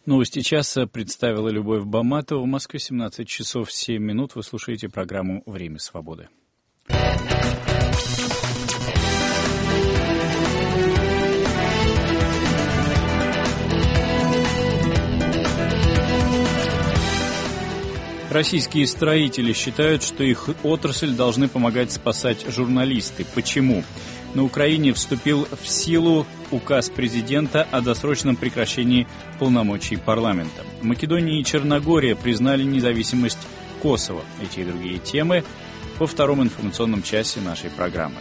Новости часа представила Любовь Баматова. В Москве 17 часов 7 минут. Вы слушаете программу «Время свободы». Российские строители считают, что их отрасль должны помогать спасать журналисты. Почему? На Украине вступил в силу указ президента о досрочном прекращении полномочий парламента. Македония и Черногория признали независимость Косово. Эти и другие темы во втором информационном часе нашей программы.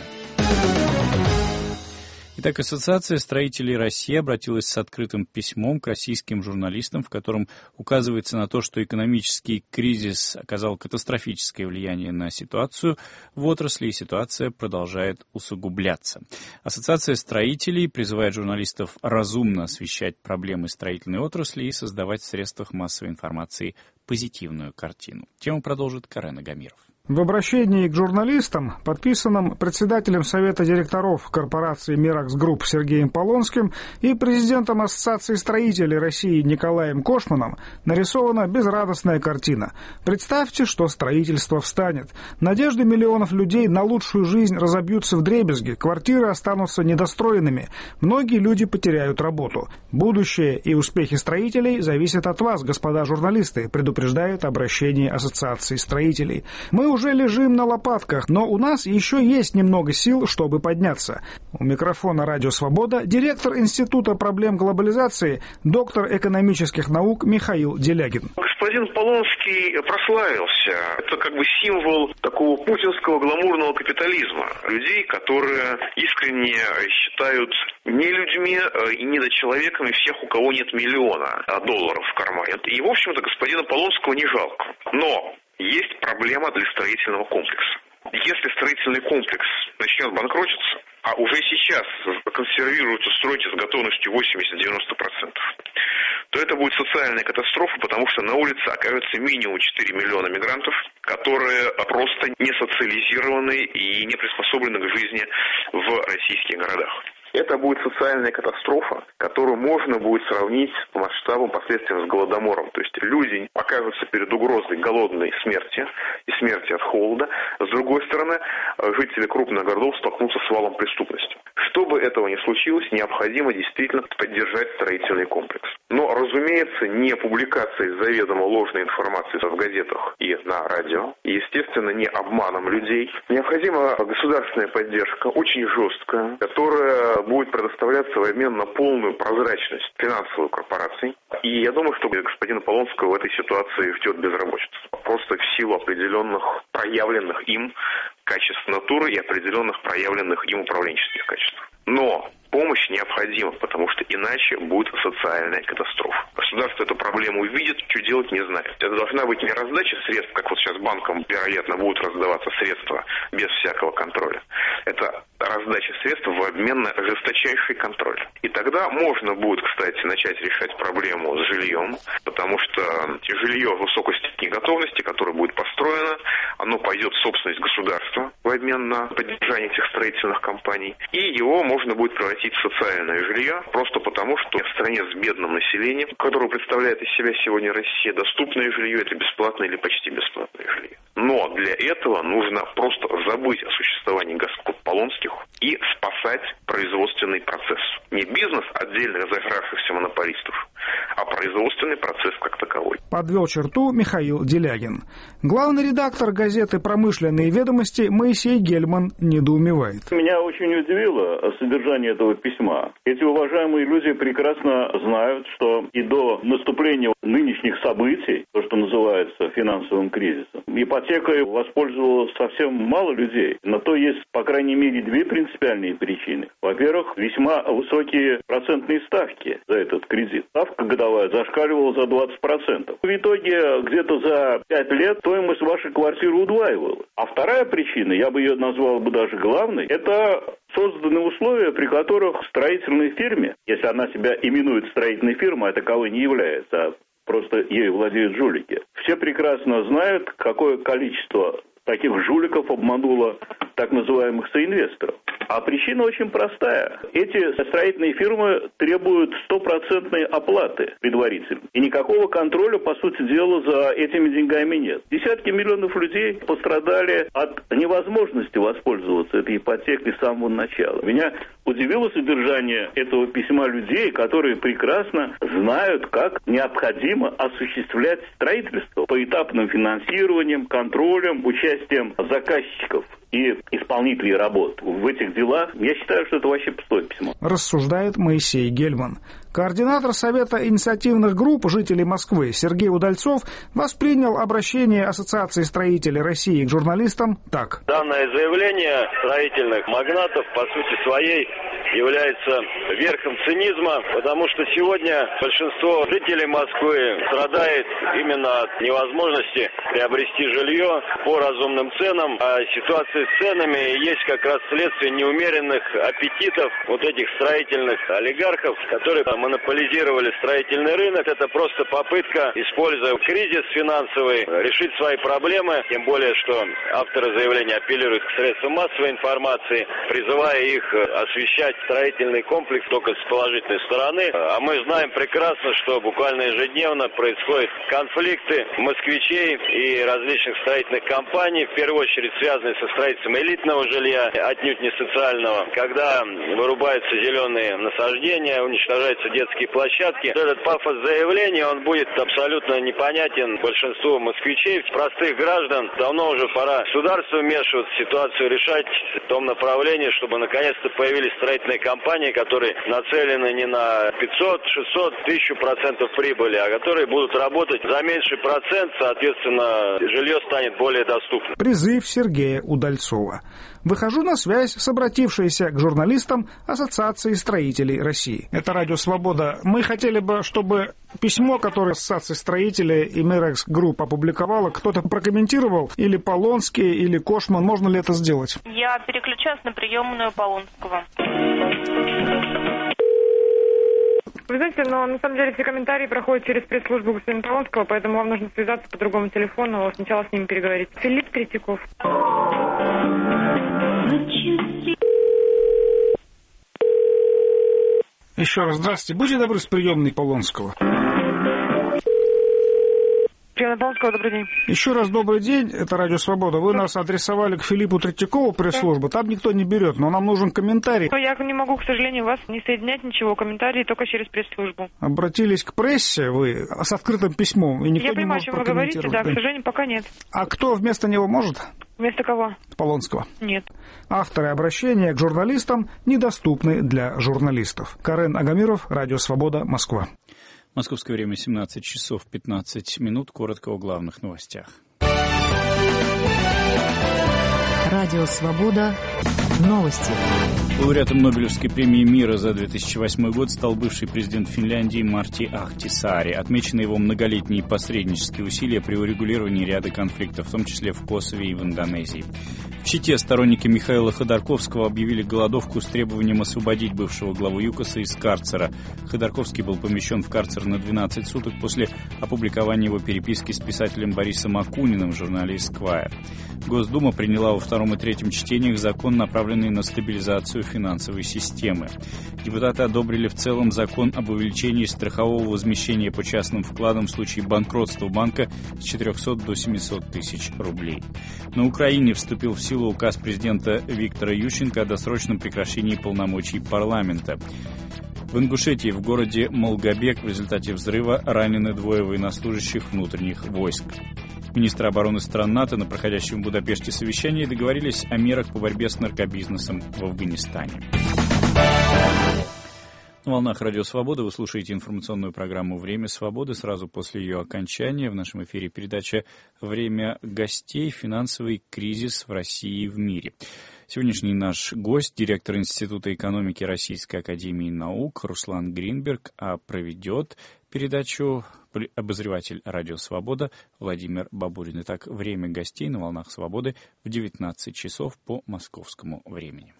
Итак, Ассоциация строителей России обратилась с открытым письмом к российским журналистам, в котором указывается на то, что экономический кризис оказал катастрофическое влияние на ситуацию в отрасли, и ситуация продолжает усугубляться. Ассоциация строителей призывает журналистов разумно освещать проблемы строительной отрасли и создавать в средствах массовой информации позитивную картину. Тему продолжит Карен Агамиров. В обращении к журналистам, подписанном председателем Совета директоров корпорации «Миракс Групп» Сергеем Полонским и президентом Ассоциации строителей России Николаем Кошманом, нарисована безрадостная картина. Представьте, что строительство встанет. Надежды миллионов людей на лучшую жизнь разобьются вдребезги, квартиры останутся недостроенными, многие люди потеряют работу. Будущее и успехи строителей зависят от вас, господа журналисты, предупреждает обращение Ассоциации строителей. Мы уже лежим на лопатках, но у нас еще есть немного сил, чтобы подняться. У микрофона «Радио Свобода» директор Института проблем глобализации, доктор экономических наук Михаил Делягин. Господин Полонский прославился. Это как бы символ такого путинского гламурного капитализма. Людей, которые искренне считают не людьми и недочеловеками всех, у кого нет миллиона долларов в кармане. И, в общем-то, господина Полонского не жалко. Но есть проблема для строительного комплекса. Если строительный комплекс начнет банкротиться, а уже сейчас консервируются стройки с готовностью 80-90%, то это будет социальная катастрофа, потому что на улице окажется минимум 4 миллиона мигрантов, которые просто не социализированы и не приспособлены к жизни в российских городах. Это будет социальная катастрофа, которую можно будет сравнить по масштабам последствиям с Голодомором. То есть люди окажутся перед угрозой голодной смерти и смерти от холода. С другой стороны, жители крупных городов столкнутся с валом преступности. Чтобы этого не случилось, необходимо действительно поддержать строительный комплекс. Но, разумеется, не публикацией заведомо ложной информации в газетах и на радио, и, естественно, не обманом людей. Необходима государственная поддержка, очень жесткая, которая будет предоставляться в обмен на полную прозрачность финансовых корпораций. И я думаю, что господина Полонского в этой ситуации ждет безработица. Просто в силу определенных проявленных им качеств натуры и определенных проявленных им управленческих качеств. Но помощь необходима, потому что иначе будет социальная катастрофа. Государство эту проблему увидит, что делать не знает. Это должна быть не раздача средств, как вот сейчас банкам, вероятно, будут раздаваться средства без всякого контроля. Это раздача средств в обмен на жесточайший контроль. И тогда можно будет, кстати, начать решать проблему с жильем, потому что жилье в высокой степени готовности, которое будет построено, оно пойдет в собственность государства в обмен на поддержание этих строительных компаний. И его можно будет превратить в социальное жилье, просто потому, что в стране с бедным населением, которое представляет из себя сегодня Россия, доступное жилье – это бесплатное или почти бесплатное жилье. Но для этого нужно просто забыть о существовании господ Полонских и спасать производственный процесс. Не бизнес отдельных зажравшихся монополистов, а производственный процесс как таковой. Подвел черту Михаил Делягин. Главный редактор газеты «Промышленные ведомости» Моисей Гельман недоумевает. Меня очень удивило содержание этого письма. Эти уважаемые люди прекрасно знают, что и до наступления нынешних событий, то, что называется финансовым кризисом, ипотекой воспользовалось совсем мало людей. На то есть, по крайней мере, две принципиальные причины. Во-первых, весьма высокие процентные ставки за этот кредит. Ставка годовая зашкаливала за 20%. В итоге где-то за 5 лет стоимость вашей квартиры удваивалась. А вторая причина, я бы ее назвал бы даже главной, это созданы условия, при которых строительной фирме, если она себя именует строительной фирмой, а таковой не является, а просто ею владеют жулики. Все прекрасно знают, какое количество таких жуликов обмануло так называемых соинвесторов. А причина очень простая. Эти строительные фирмы требуют 100% оплаты предварительно. И никакого контроля, по сути дела, за этими деньгами нет. Десятки миллионов людей пострадали от невозможности воспользоваться этой ипотекой с самого начала. Меня удивило содержание этого письма людей, которые прекрасно знают, как необходимо осуществлять строительство поэтапным финансированием, контролем, участием заказчиков и исполнителей работ в этих делах. Я считаю, что это вообще пустое письмо. Рассуждает Моисей Гельман. Координатор Совета инициативных групп жителей Москвы Сергей Удальцов воспринял обращение Ассоциации строителей России к журналистам так. Данное заявление строительных магнатов по сути своей является верхом цинизма, потому что сегодня большинство жителей Москвы страдает именно от невозможности приобрести жилье по разумным ценам, а ситуация с ценами есть как раз следствие неумеренных аппетитов вот этих строительных олигархов, которые монополизировали строительный рынок. Это просто попытка, используя кризис финансовый, решить свои проблемы, тем более, что авторы заявления апеллируют к средствам массовой информации, призывая их освещать строительный комплекс только с положительной стороны. А мы знаем прекрасно, что буквально ежедневно происходят конфликты москвичей и различных строительных компаний, в первую очередь связанные со строительством элитного жилья, отнюдь не социального, когда вырубаются зеленые насаждения, уничтожаются детские площадки. Этот пафос заявления, он будет абсолютно непонятен большинству москвичей, простых граждан. Давно уже пора государству вмешиваться, ситуацию решать в том направлении, чтобы наконец-то появились строительные компании, которые нацелены не на 500, 600, 1000% прибыли, а которые будут работать за меньший процент, соответственно, жилье станет более доступным. Призыв Сергея Удальцова. Выхожу на связь с обратившейся к журналистам Ассоциации строителей России. Это Радио Свобода. Мы хотели бы, чтобы письмо, которое Ассоциация строителей и Мирекс Групп опубликовала, кто-то прокомментировал, или Полонский, или Кошман. Можно ли это сделать? Я переключаюсь на приемную Полонского. Вы знаете, но на самом деле все комментарии проходят через пресс-службу господина Полонского, поэтому вам нужно связаться по другому телефону, сначала с ним переговорить. Филипп Третьяков. Еще раз здравствуйте. Будьте добры, с приемной Полонского. Полонского, добрый день. Еще раз добрый день, это Радио Свобода. Вы нас адресовали к Филиппу Третьякову, пресс-службу. Там никто не берет, но нам нужен комментарий. Я не могу, к сожалению, вас не соединять ничего, комментарии только через пресс-службу. Обратились к прессе вы с открытым письмом, и никто не может прокомментировать. Я понимаю, о чем вы говорите, да, к сожалению, пока нет. А кто вместо него может? Вместо кого? Полонского. Нет. Авторы обращения к журналистам недоступны для журналистов. Карен Агамиров, Радио Свобода, Москва. Московское время 17 часов 15 минут. Коротко о главных новостях. Радио Свобода. Новости. Лауреатом Нобелевской премии мира за 2008 год стал бывший президент Финляндии Марти Ахтисаари. Отмечены его многолетние посреднические усилия при урегулировании ряда конфликтов, в том числе в Косове и в Индонезии. В Чите сторонники Михаила Ходорковского объявили голодовку с требованием освободить бывшего главу ЮКОСа из карцера. Ходорковский был помещен в карцер на 12 суток после опубликования его переписки с писателем Борисом Акуниным в журнале «Эсквайр». Госдума приняла во втором и третьем чтениях закон, направленный на стабилизацию финансовой системы. Депутаты одобрили в целом закон об увеличении страхового возмещения по частным вкладам в случае банкротства банка с 400 до 700 тысяч рублей. На Украине вступил в силу указ президента Виктора Ющенко о досрочном прекращении полномочий парламента. В Ингушетии в городе Молгобек в результате взрыва ранены 2 военнослужащих внутренних войск. Министры обороны стран НАТО на проходящем в Будапеште совещании договорились о мерах по борьбе с наркобизнесом в Афганистане. На волнах Радио Свобода вы слушаете информационную программу «Время свободы». Сразу после ее окончания в нашем эфире передача «Время гостей. Финансовый кризис в России и в мире». Сегодняшний наш гость – директор Института экономики Российской академии наук Руслан Гринберг, а проведет передачу обозреватель «Радио Свобода» Владимир Бабурин. Итак, время гостей на волнах Свободы в 19 часов по московскому времени.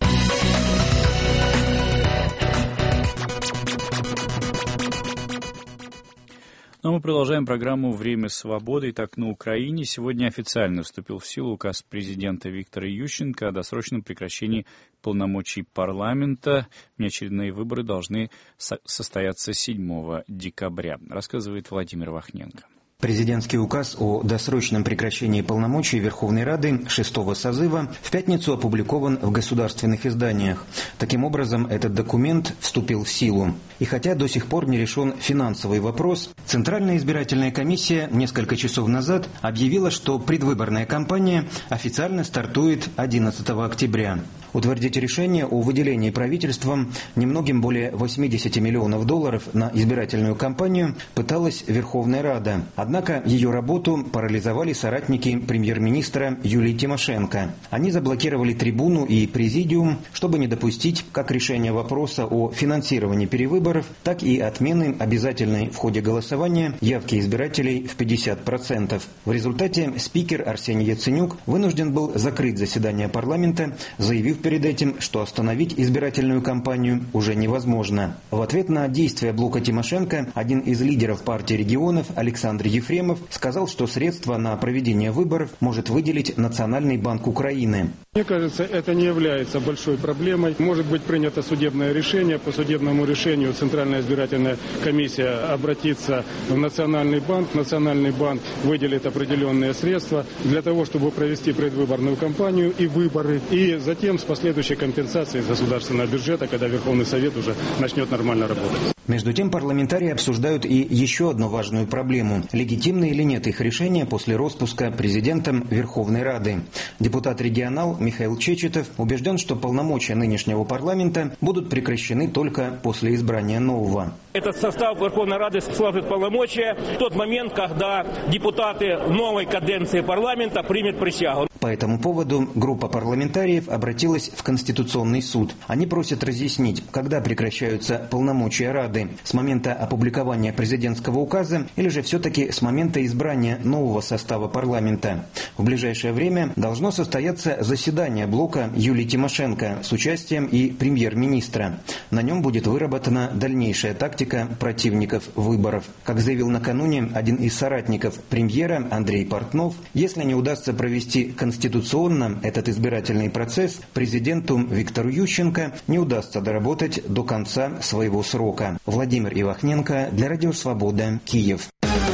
Но мы продолжаем программу «Время свободы». Итак, на Украине сегодня официально вступил в силу указ президента Виктора Ющенко о досрочном прекращении полномочий парламента. Внеочередные выборы должны состояться 7 декабря, рассказывает Владимир Вахненко. Президентский указ о досрочном прекращении полномочий Верховной Рады 6-го созыва в пятницу опубликован в государственных изданиях. Таким образом, этот документ вступил в силу. И хотя до сих пор не решен финансовый вопрос, Центральная избирательная комиссия несколько часов назад объявила, что предвыборная кампания официально стартует 11 октября. Утвердить решение о выделении правительством немногим более 80 миллионов долларов на избирательную кампанию пыталась Верховная Рада. Однако ее работу парализовали соратники премьер-министра Юлии Тимошенко. Они заблокировали трибуну и президиум, чтобы не допустить как решения вопроса о финансировании перевыборов, так и отмены обязательной в ходе голосования явки избирателей в 50%. В результате спикер Арсений Яценюк вынужден был закрыть заседание парламента, заявив перед этим, что остановить избирательную кампанию уже невозможно. В ответ на действия блока Тимошенко один из лидеров партии регионов Александр Ефремов сказал, что средства на проведение выборов может выделить Национальный банк Украины. Мне кажется, это не является большой проблемой. Может быть принято судебное решение. По судебному решению Центральная избирательная комиссия обратится в Национальный банк. Национальный банк выделит определенные средства для того, чтобы провести предвыборную кампанию и выборы. И затем с последующей компенсацией из государственного бюджета, когда Верховный Совет уже начнет нормально работать. Между тем, парламентарии обсуждают и еще одну важную проблему. Легитимны или нет их решения после распуска президентом Верховной Рады. Депутат-регионал Михаил Чечетов убежден, что полномочия нынешнего парламента будут прекращены только после избрания нового. Этот состав Верховной Рады сложит полномочия в тот момент, когда депутаты новой каденции парламента примут присягу. По этому поводу группа парламентариев обратилась в Конституционный суд. Они просят разъяснить, когда прекращаются полномочия Рады, с момента опубликования президентского указа или же все-таки с момента избрания нового состава парламента. В ближайшее время должно состояться заседание блока Юлии Тимошенко с участием и премьер-министра. На нем будет выработана дальнейшая тактика противников выборов. Как заявил накануне один из соратников премьера Андрей Портнов, если не удастся провести конституционно этот избирательный процесс, президенту Виктору Ющенко не удастся доработать до конца своего срока. Владимир Ивахненко для Радио Свобода, Киев.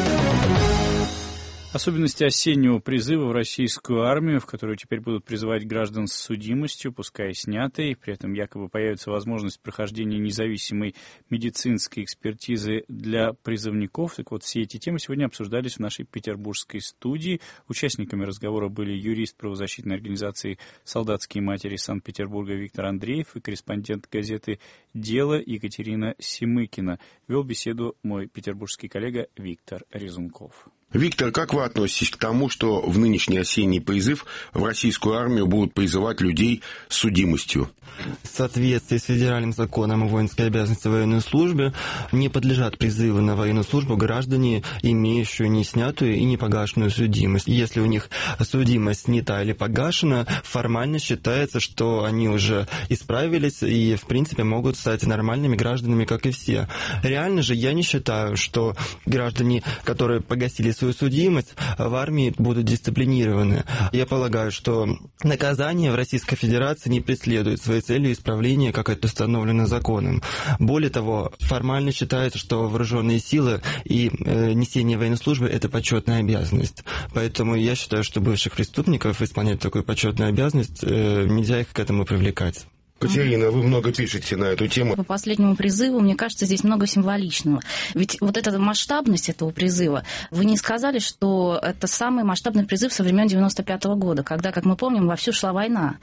Особенности осеннего призыва в российскую армию, в которую теперь будут призывать граждан с судимостью, пускай и снятой, при этом якобы появится возможность прохождения независимой медицинской экспертизы для призывников. Так вот, все эти темы сегодня обсуждались в нашей петербургской студии. Участниками разговора были юрист правозащитной организации «Солдатские матери» Санкт-Петербурга Виктор Андреев и корреспондент газеты «Дело» Екатерина Семыкина. Вел беседу мой петербургский коллега Виктор Резунков. Виктор, как вы относитесь к тому, что в нынешний осенний призыв в российскую армию будут призывать людей с судимостью? В соответствии с федеральным законом о воинской обязанности военной службе не подлежат призыву на военную службу граждане, имеющие не снятую и не погашенную судимость. Если у них судимость снята или погашена, формально считается, что они уже исправились и, в принципе, могут стать нормальными гражданами, как и все. Реально же я не считаю, что граждане, которые погасили свою судимость, в армии будут дисциплинированы. Я полагаю, что наказание в Российской Федерации не преследует своей целью исправления, как это установлено законом. Более того, формально считается, что вооруженные силы и несение военной службы – это почетная обязанность. Поэтому я считаю, что бывших преступников исполнять такую почетную обязанность нельзя их к этому привлекать. Катерина, вы много пишете на эту тему. По последнему призыву, мне кажется, здесь много символичного. Ведь вот эта масштабность этого призыва, вы не сказали, что это самый масштабный призыв со времен 95-го года, когда, как мы помним, вовсю шла война.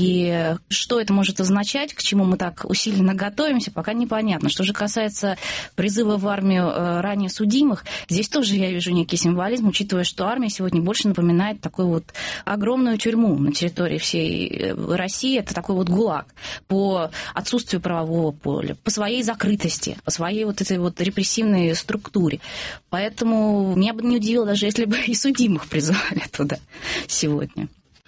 И что это может означать, к чему мы так усиленно готовимся, пока непонятно. Что же касается призыва в армию ранее судимых, здесь тоже я вижу некий символизм, учитывая, что армия сегодня больше напоминает такую вот огромную тюрьму на территории всей России. Это такой вот ГУЛАГ по отсутствию правового поля, по своей закрытости, по своей вот этой вот репрессивной структуре. Поэтому меня бы не удивило, даже если бы и судимых призывали туда сегодня.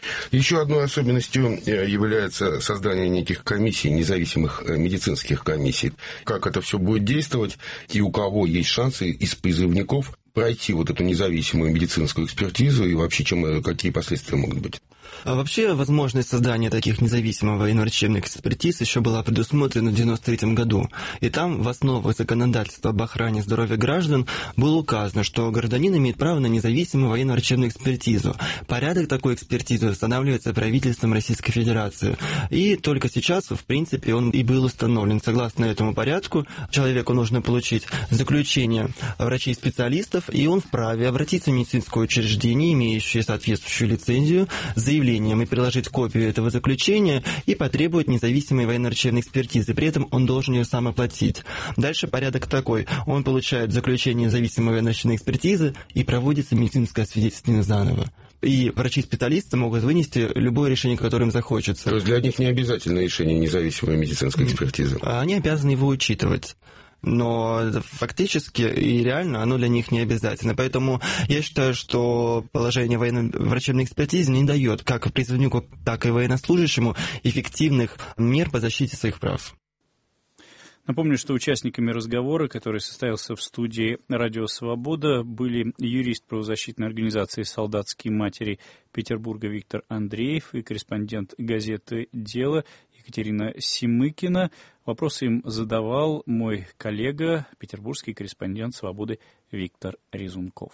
Еще одной особенностью является создание неких комиссий, независимых медицинских комиссий. Как это все будет действовать и у кого есть шансы из призывников пройти вот эту независимую медицинскую экспертизу и вообще какие последствия могут быть? Вообще, возможность создания таких независимых военно-врачебных экспертиз еще была предусмотрена в 1993 году. И там в основах законодательства об охране здоровья граждан было указано, что гражданин имеет право на независимую военно-врачебную экспертизу. Порядок такой экспертизы устанавливается правительством Российской Федерации. И только сейчас, в принципе, он и был установлен. Согласно этому порядку, человеку нужно получить заключение врачей-специалистов, и он вправе обратиться в медицинское учреждение, имеющее соответствующую лицензию, заявлением и приложить копию этого заключения и потребовать независимой военно-врачебной экспертизы. При этом он должен ее сам оплатить. Дальше порядок такой. Он получает заключение независимой военно-врачебной экспертизы и проводится медицинское освидетельствование заново. И врачи-специалисты могут вынести любое решение, которое им захочется. То есть для них не обязательно решение независимой медицинской экспертизы? Они обязаны его учитывать. Но фактически и реально оно для них не обязательно. Поэтому я считаю, что положение военно-врачебной экспертизы не дает как призывнику, так и военнослужащему эффективных мер по защите своих прав. Напомню, что участниками разговора, который состоялся в студии «Радио Свобода», были юрист правозащитной организации «Солдатские матери» Петербурга Виктор Андреев и корреспондент газеты «Дело» Екатерина Семыкина. Вопросы им задавал мой коллега, петербургский корреспондент «Свободы» Виктор Резунков.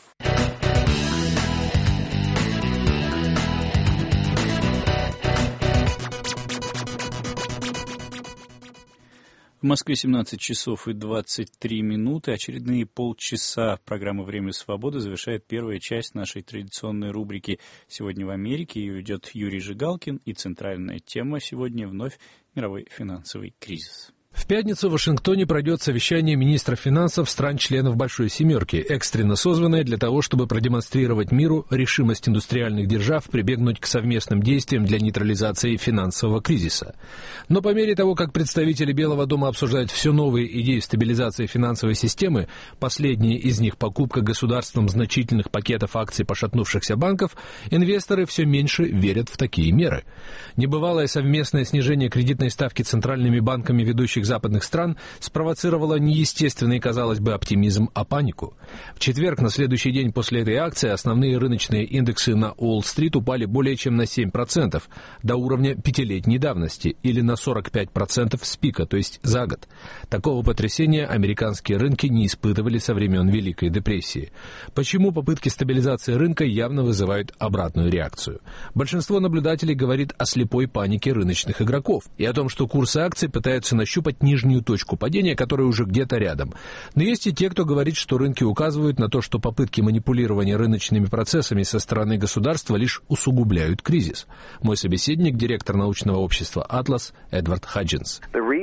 В Москве 17 часов и 23 минуты. Очередные полчаса программы «Время свободы» завершает первая часть нашей традиционной рубрики «Сегодня в Америке». Ее ведет Юрий Жигалкин. И центральная тема сегодня вновь мировой финансовый кризис. В пятницу в Вашингтоне пройдет совещание министров финансов стран-членов Большой Семерки, экстренно созванное для того, чтобы продемонстрировать миру решимость индустриальных держав прибегнуть к совместным действиям для нейтрализации финансового кризиса. Но по мере того, как представители Белого дома обсуждают все новые идеи стабилизации финансовой системы, последняя из них покупка государством значительных пакетов акций пошатнувшихся банков, инвесторы все меньше верят в такие меры. Небывалое совместное снижение кредитной ставки центральными банками ведущих западных стран спровоцировало неестественный, казалось бы, оптимизм, а панику. В четверг, на следующий день после этой акции, основные рыночные индексы на Уолл-стрит упали более чем на 7%, до уровня пятилетней давности, или на 45% с пика, то есть за год. Такого потрясения американские рынки не испытывали со времен Великой депрессии. Почему попытки стабилизации рынка явно вызывают обратную реакцию? Большинство наблюдателей говорит о слепой панике рыночных игроков и о том, что курсы акций пытаются нащупать нижнюю точку падения, которая уже где-то рядом. Но есть и те, кто говорит, что рынки указывают на то, что попытки манипулирования рыночными процессами со стороны государства лишь усугубляют кризис. Мой собеседник, директор научного общества «Атлас» Эдвард Хаджинс.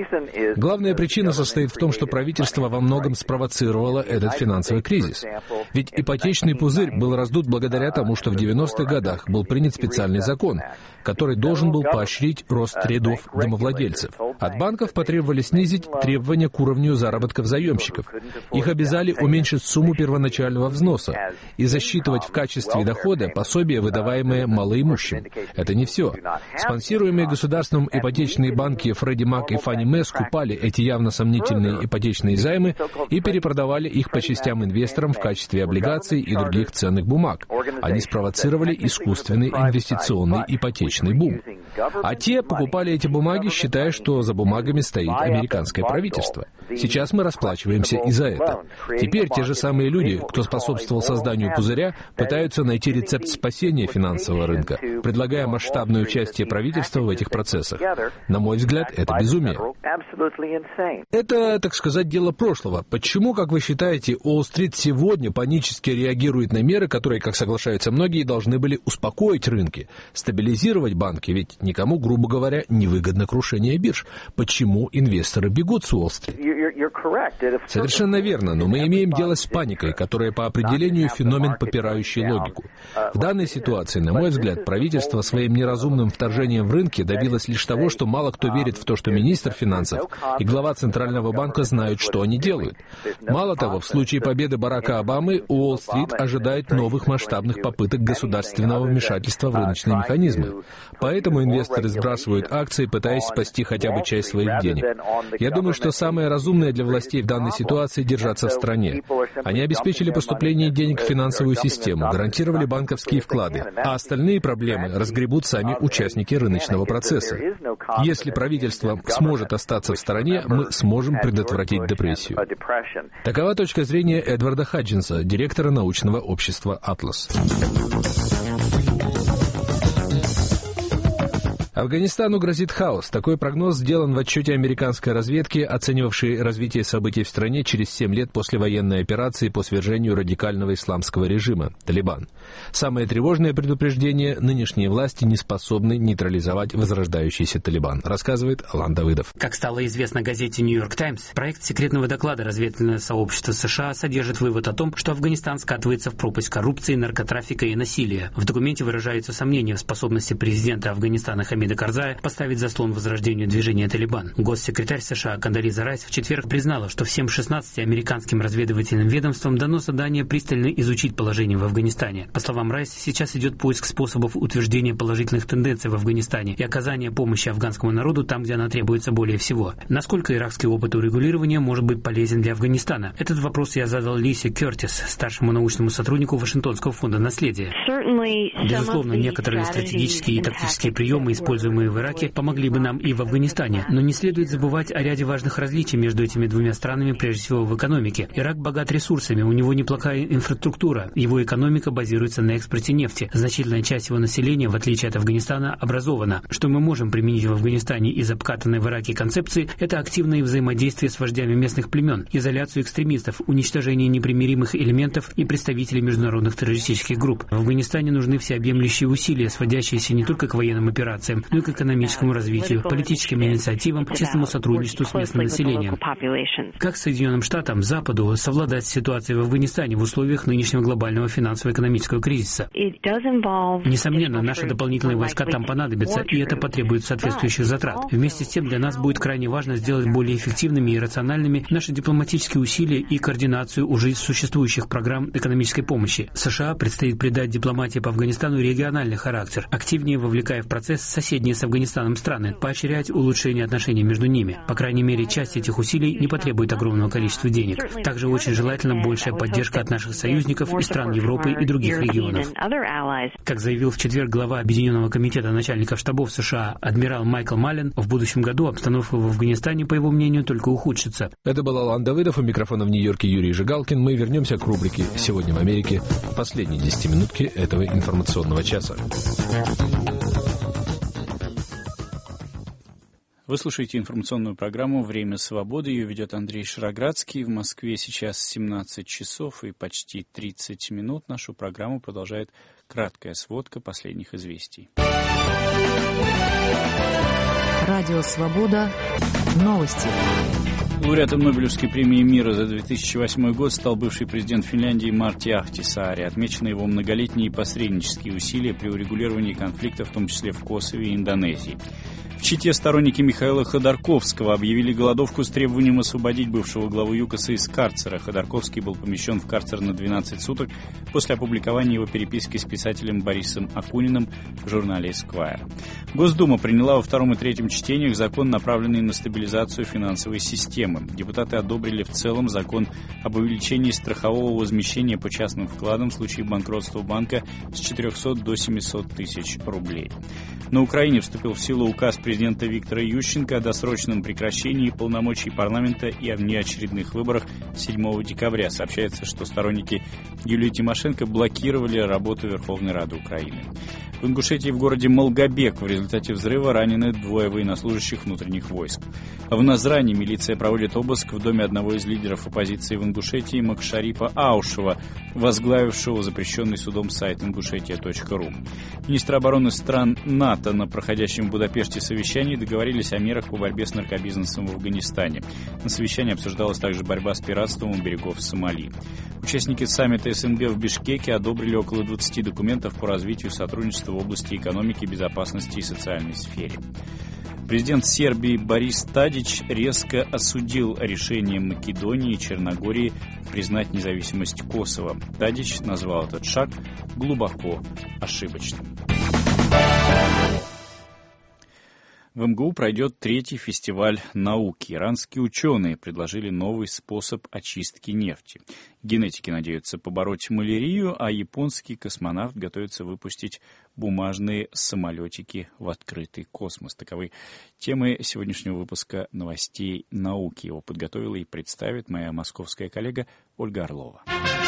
Главная причина состоит в том, что правительство во многом спровоцировало этот финансовый кризис. Ведь ипотечный пузырь был раздут благодаря тому, что в 90-х годах был принят специальный закон, который должен был поощрить рост рядов домовладельцев. От банков потребовали снизить требования к уровню заработков заемщиков. Их обязали уменьшить сумму первоначального взноса и засчитывать в качестве дохода пособия, выдаваемые малоимущим. Это не все. Спонсируемые государством ипотечные банки Фредди Мак и Фанни Mae скупали эти явно сомнительные ипотечные займы и перепродавали их по частям инвесторам в качестве облигаций и других ценных бумаг. Они спровоцировали искусственный инвестиционный ипотечный бум. А те покупали эти бумаги, считая, что за бумагами стоит американское правительство. Сейчас мы расплачиваемся и за это. Теперь те же самые люди, кто способствовал созданию пузыря, пытаются найти рецепт спасения финансового рынка, предлагая масштабное участие правительства в этих процессах. На мой взгляд, это безумие. Это, так сказать, дело прошлого. Почему, как вы считаете, Уолл-стрит сегодня панически реагирует на меры, которые, как соглашаются многие, должны были успокоить рынки, стабилизировать банки? Ведь никому, грубо говоря, не выгодно крушение бирж. Почему инвесторы бегут с Уолл-стрит? Совершенно верно, но мы имеем дело с паникой, которая по определению феномен, попирающий логику. В данной ситуации, на мой взгляд, правительство своим неразумным вторжением в рынки добилось лишь того, что мало кто верит в то, что министр финансов и глава Центрального банка знают, что они делают. Мало того, в случае победы Барака Обамы Уолл-стрит ожидает новых масштабных попыток государственного вмешательства в рыночные механизмы. Поэтому инвесторы сбрасывают акции, пытаясь спасти хотя бы часть своих денег. Я думаю, что самое разумное для властей в данной ситуации — держаться в стране. Они обеспечили поступление денег в финансовую систему, гарантировали банковские вклады, а остальные проблемы разгребут сами участники рыночного процесса. Если правительство сможет остаться в стороне, мы сможем предотвратить депрессию. Такова точка зрения Эдварда Хаджинса, директора научного общества «Атлас». Афганистану грозит хаос. Такой прогноз сделан в отчете американской разведки, оценивавшей развитие событий в стране через 7 лет после военной операции по свержению радикального исламского режима – «Талибан». Самое тревожное предупреждение – нынешние власти не способны нейтрализовать возрождающийся «Талибан», рассказывает Алан Давыдов. Как стало известно газете «Нью-Йорк Таймс», проект секретного доклада разведывательного сообщества США содержит вывод о том, что Афганистан скатывается в пропасть коррупции, наркотрафика и насилия. В документе выражаются сомнения в способности президента Афганистана Хамида Карзая поставить заслон возрождению движения «Талибан». Госсекретарь США Кондолиза Райс в четверг признала, что всем 16 американским разведывательным ведомствам дано задание пристально изучить положение в Афганистане. По словам Райс, сейчас идет поиск способов утверждения положительных тенденций в Афганистане и оказания помощи афганскому народу там, где она требуется более всего. Насколько иракский опыт урегулирования может быть полезен для Афганистана? Этот вопрос я задал Лисе Кертис, старшему научному сотруднику Вашингтонского фонда наследия. Безусловно, некоторые стратегические и тактические приемы, используемые в Ираке, помогли бы нам и в Афганистане. Но не следует забывать о ряде важных различий между этими двумя странами, прежде всего в экономике. Ирак богат ресурсами, у него неплохая инфраструктура, его экономика базируется на экспорте нефти. Значительная часть его населения, в отличие от Афганистана, образована. Что мы можем применить в Афганистане из обкатанной в Ираке концепции, это активное взаимодействие с вождями местных племен, изоляцию экстремистов, уничтожение непримиримых элементов и представителей международных террористических групп. В Афганистане нужны всеобъемлющие усилия, сводящиеся не только к военным операциям, но и к экономическому развитию, политическим инициативам, тесному сотрудничеству с местным населением. Как Соединенным Штатам, Западу совладать с ситуацией в Афганистане в условиях нынешнего глобального финансово-экономического кризиса? Несомненно, наши дополнительные войска там понадобятся, и это потребует соответствующих затрат. Вместе с тем, для нас будет крайне важно сделать более эффективными и рациональными наши дипломатические усилия и координацию уже существующих программ экономической помощи. США предстоит придать дипломатии по Афганистану региональный характер, активнее вовлекая в процесс соседние с Афганистаном страны, поощрять улучшение отношений между ними. По крайней мере, часть этих усилий не потребует огромного количества денег. Также очень желательна большая поддержка от наших союзников и стран Европы и других регионов. Как заявил в четверг глава Объединенного комитета начальников штабов США адмирал Майкл Маллен, в будущем году обстановка в Афганистане, по его мнению, только ухудшится. Это был Алан Давыдов, у микрофона в Нью-Йорке Юрий Жигалкин. Мы вернемся к рубрике «Сегодня в Америке» в последней 10-минутке этого информационного часа. Вы слушаете информационную программу «Время свободы». Ее ведет Андрей Шароградский. В Москве сейчас 17 часов и почти 30 минут. Нашу программу продолжает краткая сводка последних известий. Радио «Свобода». Новости. Лауреатом Нобелевской премии мира за 2008 год стал бывший президент Финляндии Марти Ахтисаари. Отмечены его многолетние посреднические усилия при урегулировании конфликта, в том числе в Косове и Индонезии. В Чите сторонники Михаила Ходорковского объявили голодовку с требованием освободить бывшего главу ЮКОСа из карцера. Ходорковский был помещен в карцер на 12 суток после опубликования его переписки с писателем Борисом Акуниным в журнале Esquire. Госдума приняла во втором и третьем чтениях закон, направленный на стабилизацию финансовой системы. Депутаты одобрили в целом закон об увеличении страхового возмещения по частным вкладам в случае банкротства банка с 400 до 700 тысяч рублей. На Украине вступил в силу указ президента Виктора Ющенко о досрочном прекращении полномочий парламента и о внеочередных выборах 7 декабря. Сообщается, что сторонники Юлии Тимошенко блокировали работу Верховной Рады Украины. В Ингушетии в городе Малгобек в результате взрыва ранены 2 военнослужащих внутренних войск. В Назране милиция проводит обыск в доме одного из лидеров оппозиции в Ингушетии Макшарипа Аушева, возглавившего запрещенный судом сайт ingushetia.ru. Министр обороны стран НАТО НАТО на проходящем в Будапеште совещании договорились о мерах по борьбе с наркобизнесом в Афганистане. На совещании обсуждалась также борьба с пиратством у берегов Сомали. Участники саммита СНГ в Бишкеке одобрили около 20 документов по развитию сотрудничества в области экономики, безопасности и социальной сфере. Президент Сербии Борис Тадич резко осудил решение Македонии и Черногории признать независимость Косово. Тадич назвал этот шаг глубоко ошибочным. В МГУ пройдет 3-й фестиваль науки. Иранские ученые предложили новый способ очистки нефти. Генетики надеются побороть малярию, а японский космонавт готовится выпустить бумажные самолетики в открытый космос. Таковы темы сегодняшнего выпуска новостей науки. Его подготовила и представит моя московская коллега Ольга Орлова.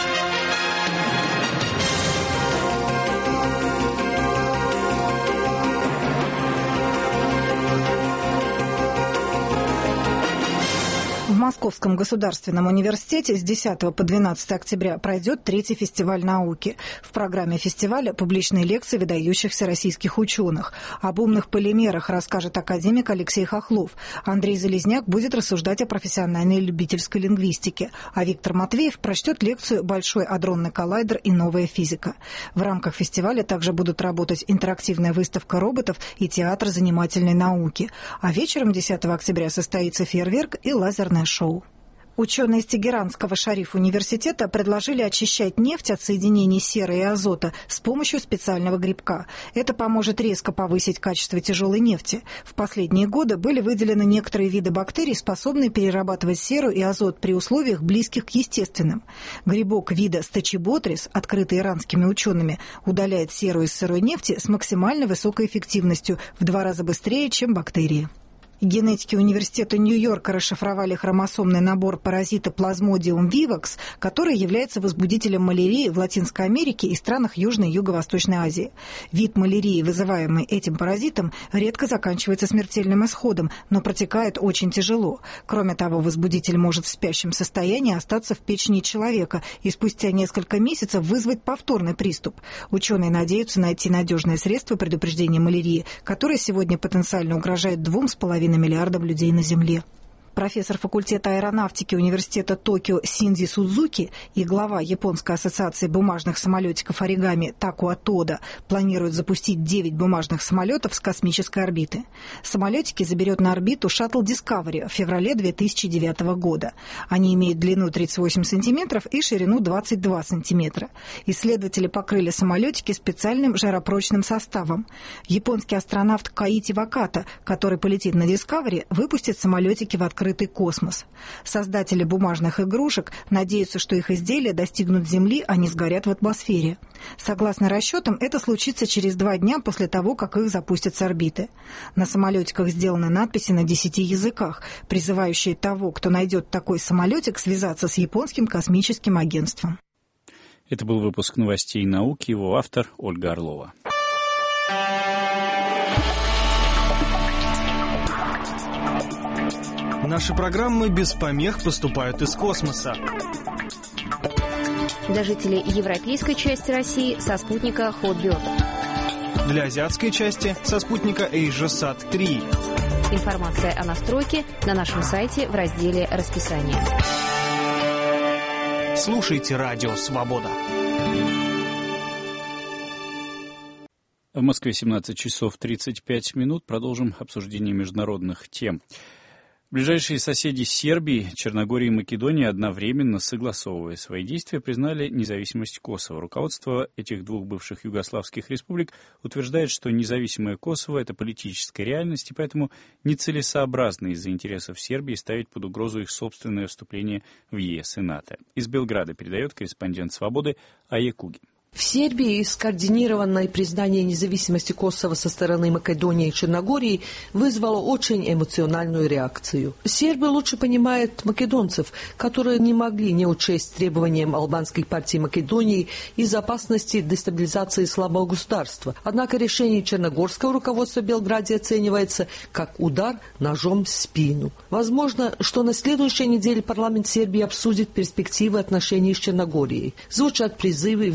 В Московском государственном университете с 10 по 12 октября пройдет 3-й фестиваль науки. В программе фестиваля публичные лекции выдающихся российских ученых. Об умных полимерах расскажет академик Алексей Хохлов. Андрей Залезняк будет рассуждать о профессиональной и любительской лингвистике. А Виктор Матвеев прочтет лекцию «Большой адронный коллайдер и новая физика». В рамках фестиваля также будут работать интерактивная выставка роботов и театр занимательной науки. А вечером 10 октября состоится фейерверк и лазерное шоу. Ученые из Тегеранского Шариф-университета предложили очищать нефть от соединений серы и азота с помощью специального грибка. Это поможет резко повысить качество тяжелой нефти. В последние годы были выделены некоторые виды бактерий, способные перерабатывать серу и азот при условиях, близких к естественным. Грибок вида стачиботрис, открытый иранскими учеными, удаляет серу из сырой нефти с максимально высокой эффективностью, в 2 раза быстрее, чем бактерии. Генетики университета Нью-Йорка расшифровали хромосомный набор паразита Plasmodium vivax, который является возбудителем малярии в Латинской Америке и странах Южной и Юго-Восточной Азии. Вид малярии, вызываемый этим паразитом, редко заканчивается смертельным исходом, но протекает очень тяжело. Кроме того, возбудитель может в спящем состоянии остаться в печени человека и спустя несколько месяцев вызвать повторный приступ. Ученые надеются найти надежное средство предупреждения малярии, которое сегодня потенциально угрожает 2,5 миллиардам людей на Земле. Профессор факультета аэронавтики университета Токио Синдзи Судзуки и глава Японской ассоциации бумажных самолетиков оригами Такуа Тода планируют запустить 9 бумажных самолетов с космической орбиты. Самолетики заберет на орбиту шаттл Discovery в феврале 2009 года. Они имеют длину 38 сантиметров и ширину 22 сантиметра. Исследователи покрыли самолетики специальным жаропрочным составом. Японский астронавт Каити Ваката, который полетит на Discovery, выпустит самолетики в открытый космос. Создатели бумажных игрушек надеются, что их изделия достигнут Земли, а не сгорят в атмосфере. Согласно расчетам, это случится через 2 дня после того, как их запустят с орбиты. На самолетиках сделаны надписи на 10 языках, призывающие того, кто найдет такой самолетик, связаться с японским космическим агентством. Это был выпуск новостей науки, его автор Ольга Орлова. Наши программы без помех поступают из космоса. Для жителей европейской части России со спутника Hotbird. Для азиатской части со спутника AsiaSat-3. Информация о настройке на нашем сайте в разделе «Расписание». Слушайте «Радио Свобода». В Москве 17 часов 35 минут. Продолжим обсуждение международных тем. Ближайшие соседи Сербии, Черногории и Македонии, одновременно согласовывая свои действия, признали независимость Косово. Руководство этих 2 бывших югославских республик утверждает, что независимое Косово – это политическая реальность, и поэтому нецелесообразно из-за интересов Сербии ставить под угрозу их собственное вступление в ЕС и НАТО. Из Белграда передает корреспондент «Свободы» Ая Кугин. В Сербии скоординированное признание независимости Косово со стороны Македонии и Черногории вызвало очень эмоциональную реакцию. Сербы лучше понимают македонцев, которые не могли не учесть требованиям албанской партии Македонии из опасности дестабилизации слабого государства. Однако решение черногорского руководства в Белграде оценивается как удар ножом в спину. Возможно, что на следующей неделе парламент Сербии обсудит перспективы отношений с Черногорией. Звучат призывы вести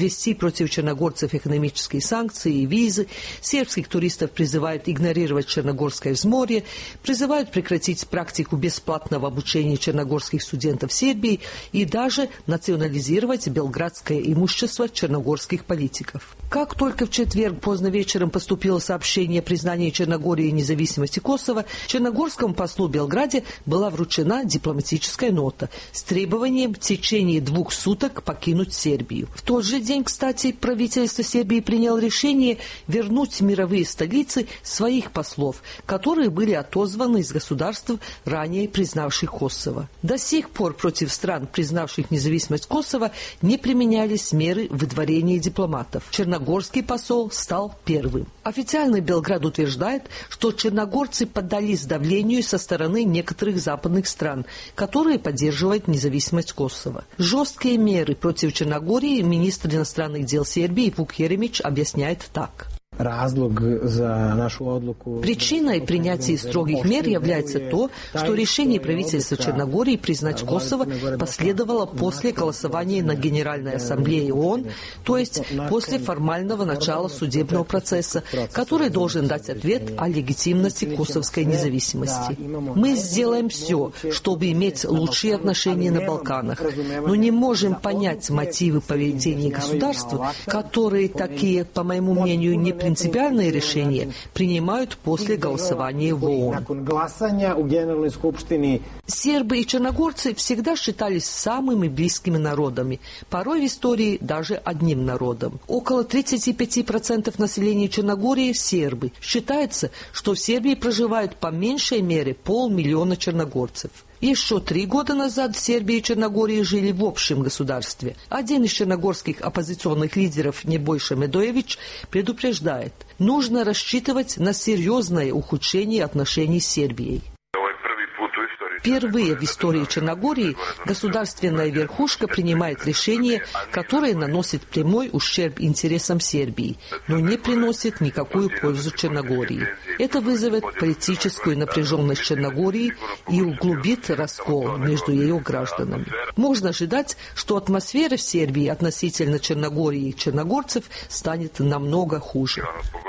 против черногорцев экономические санкции и визы, сербских туристов призывают игнорировать Черногорское взморье, призывают прекратить практику бесплатного обучения черногорских студентов в Сербии и даже национализировать белградское имущество черногорских политиков. Как только в четверг поздно вечером поступило сообщение о признании Черногории и независимости Косово, черногорскому послу в Белграде была вручена дипломатическая нота с требованием в течение 2 суток покинуть Сербию. В тот же день, кстати, правительство Сербии приняло решение вернуть в мировые столицы своих послов, которые были отозваны из государств, ранее признавших Косово. До сих пор против стран, признавших независимость Косово, не применялись меры выдворения дипломатов. Черногорский посол стал первым. Официальный Белград утверждает, что черногорцы поддались давлению со стороны некоторых западных стран, которые поддерживают независимость Косово. Жесткие меры против Черногории министр иностранных дел Сербии Вук Jeremić объясняет так. Причиной принятия строгих мер является то, что решение правительства Черногории признать Косово последовало после голосования на Генеральной Ассамблее ООН, то есть после формального начала судебного процесса, который должен дать ответ о легитимности косовской независимости. Мы сделаем все, чтобы иметь лучшие отношения на Балканах, но не можем понять мотивы поведения государств, которые такие, по моему мнению, не принципиальные решения принимают после голосования в ООН. Сербы и черногорцы всегда считались самыми близкими народами, порой в истории даже одним народом. Около 35% населения Черногории – сербы. Считается, что в Сербии проживают по меньшей мере 500 000 черногорцев. Еще 3 года назад в Сербии и Черногории жили в общем государстве. Один из черногорских оппозиционных лидеров, Небойша Медоевич, предупреждает, нужно рассчитывать на серьезное ухудшение отношений с Сербией. Впервые в истории Черногории государственная верхушка принимает решение, которое наносит прямой ущерб интересам Сербии, но не приносит никакую пользу Черногории. Это вызовет политическую напряженность Черногории и углубит раскол между ее гражданами. Можно ожидать, что атмосфера в Сербии относительно Черногории и черногорцев станет намного хуже.